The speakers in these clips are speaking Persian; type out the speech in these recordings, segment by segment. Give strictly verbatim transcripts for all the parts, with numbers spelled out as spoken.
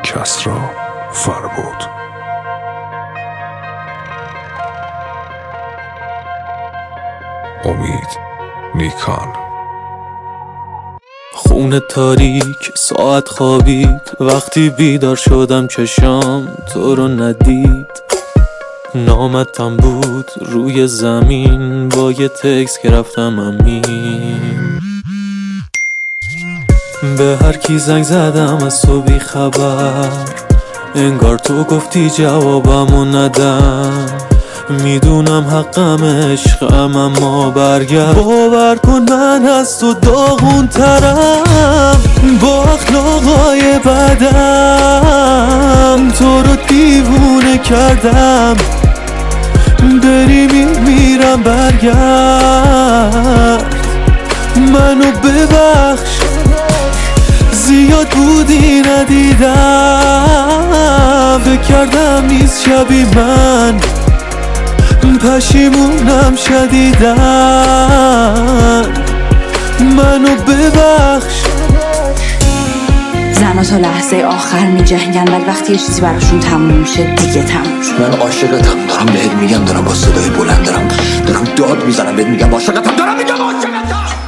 کسری فربود. امید نیکان. خونه تاریک ساعت خوابید، وقتی بیدار شدم چشام تو رو ندید. نامتم بود روی زمین با یه تکس که رفتم امین. به هر کی زنگ زدم از تو بی خبر، انگار تو گفتی جوابمو ندم. میدونم حقم عشقم اما برگرد. باور کن من از تو داغون ترم، با اخلاقای بدم تو رو دیوونه کردم. بری میمیرم برگرد، منو ببخش زیاد بودی ندیدم. فکر کردم نیست شبی من، پشیمونم شدیدن. منو ببخش. زنها تا لحظه آخر می جنگن، ولی وقتی یه چیزی براشون تموم میشه دیگه تموم شد. من عاشقتم، دارم بهت میگم، دارم با صدای بلند دارم دارم داد میزنم بهت میگم عاشقتم، دارم میگم عاشقتم.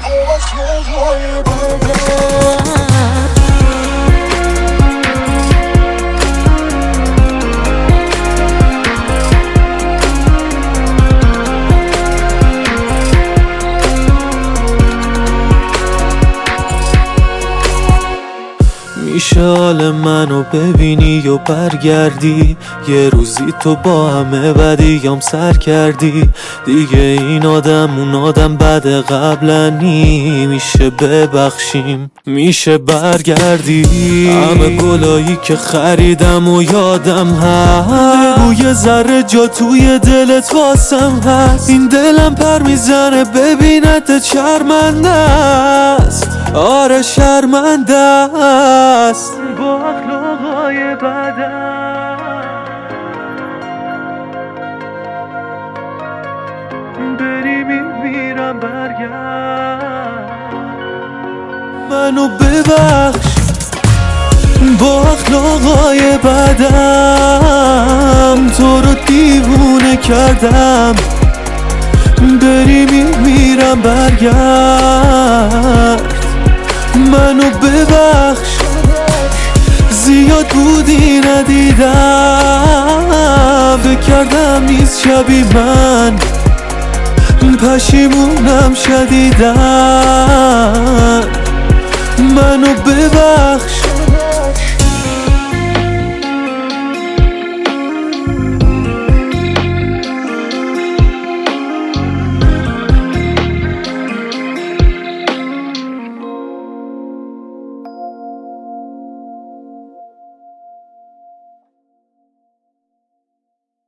میشه حال منو ببینی و برگردی، یه روزی تو با همه بدیام سر کردی. دیگه این آدم اون آدم بد قبلنی، میشه ببخشیم، میشه برگردی. همه گلایی که خریدم و یادم هست، بگو یه ذره جا توی دلت واسم هست. این دلم پر میزنه ببینت شرمنده است، آره شرمنده است. با اخلاقای بدم بری میمیرم برگرد، منو ببخش. با اخلاقای بدم تو رو دیوونه کردم. بری میمیرم برگرد، منو ببخش زیاد بودی ندیدم. فکر کردم نیست شبی من، پشیمونم شدیدن. منو ببخش.